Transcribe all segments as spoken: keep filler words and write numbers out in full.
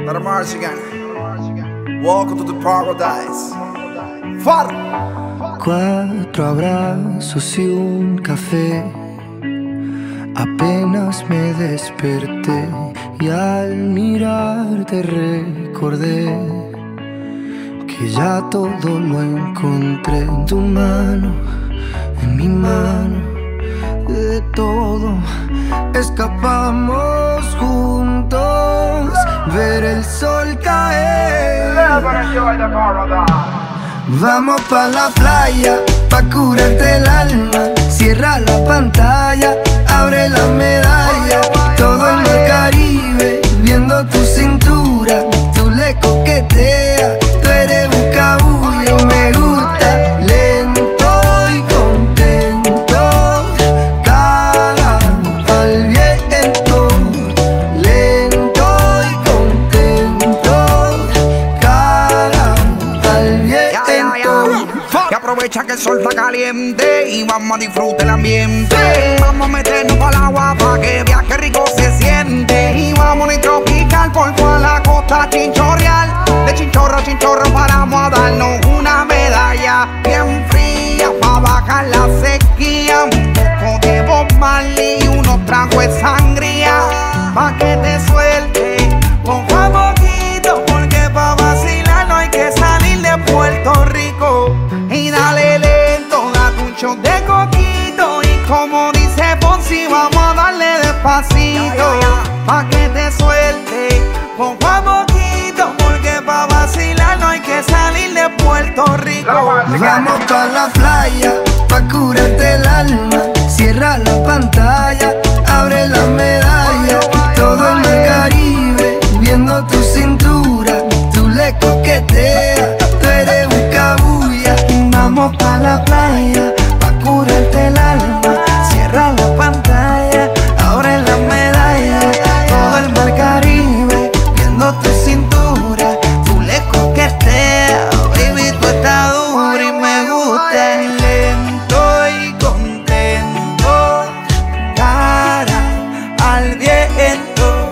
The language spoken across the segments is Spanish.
Let 'em march again. Welcome to the paradise. Far. Cuatro abrazos y un café. Apenas me desperté y al mirarte recordé que ya todo lo encontré en tu mano, en mi mano. De todo escapamos juntos, ver el sol caer. Vamos pa' la playa, pa' curarte el alma. Cierra la pantalla, abre la medalla. Todo en el Caribe, viendo tu cintura. Tú le coqueteas, tú eres un cabullo. Me gusta lento y contento. Cara al viento, lento y contento. Cara al viento. Que aprovecha que el sol está caliente y vamos a disfrutar el ambiente. Vamos a meternos para el agua para que veas que rico se siente. Y vamos a tropical por toda la costa chinchorreal. De chinchorro a chinchorro paramos a darnos una medalla bien fría para bajar la sequía. Un poco de Bob Marley y unos tragos de sangría pa' que te suelte poco a poquito, porque pa' vacilar no hay que salir de Puerto Rico. Y dale lento, date un shot de coquito. Y como dice Fonsi, vamos a darle despacito pa' que te suelte poco a poquito, porque pa' vacilar no hay que salir de Puerto Rico. Vamos pa' la playa, pa' curarte el alma. Cierra la pantalla, abre la medalla. Todo en el Caribe, viendo tu cintura. Tú le coqueteas, tú eres un cabulla. Vamos pa' la playa, pa' curarte el alma. Cierra la pantalla, abre la medalla. Todo el mar Caribe, viendo tu cintura. Tú le coqueteas, baby, tú estás dura y me gusta. Lento y contento, cara al viento.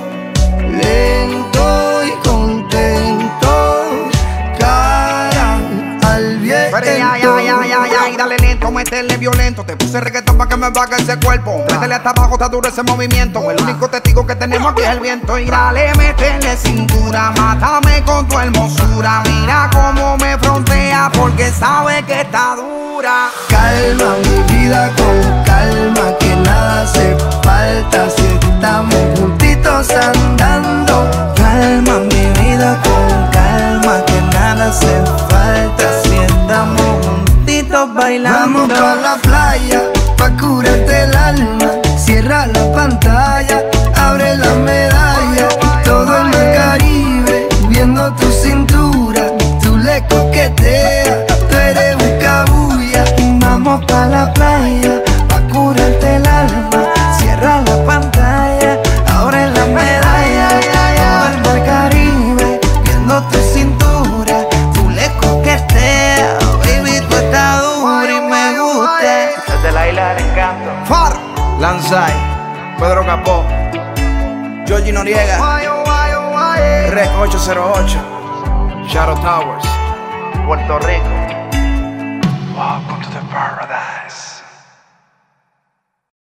Lento y contento, cara al viento. Pero ya, ya, ya, ya, ya, y dale lento, métele violento. Te puse reggaetón pa' que me baje ese cuerpo. Métele hasta abajo, está duro ese movimiento. El único testigo que tenemos aquí es el viento. Y dale, métele cintura, mátame con tu hermosura. Mira cómo me frontea, porque sabe que está dura. Calma mi vida con calma, que nada hace falta si estamos juntitos andando. Calma mi vida con calma, que nada hace falta si estamos juntitos bailando. Vamos pa' la playa, pa' curarte el alma. Cierra la pantalla, abre la medalla. Todo en el Caribe, viendo tu cintura. Tú le coqueteas, tú eres un cabulla. Vamos pa' la playa, pa' curarte el alma. Cierra la pantalla, abre la medalla. Todo el mar Caribe, viendo tu cintura. Tú le coqueteas, baby, tú estás dura y me gusta. Desde la isla del encanto. Far, Lanzai, Pedro Capó, Georgie Noriega, Rec ocho cero ocho, Shadow Towers, Puerto Rico.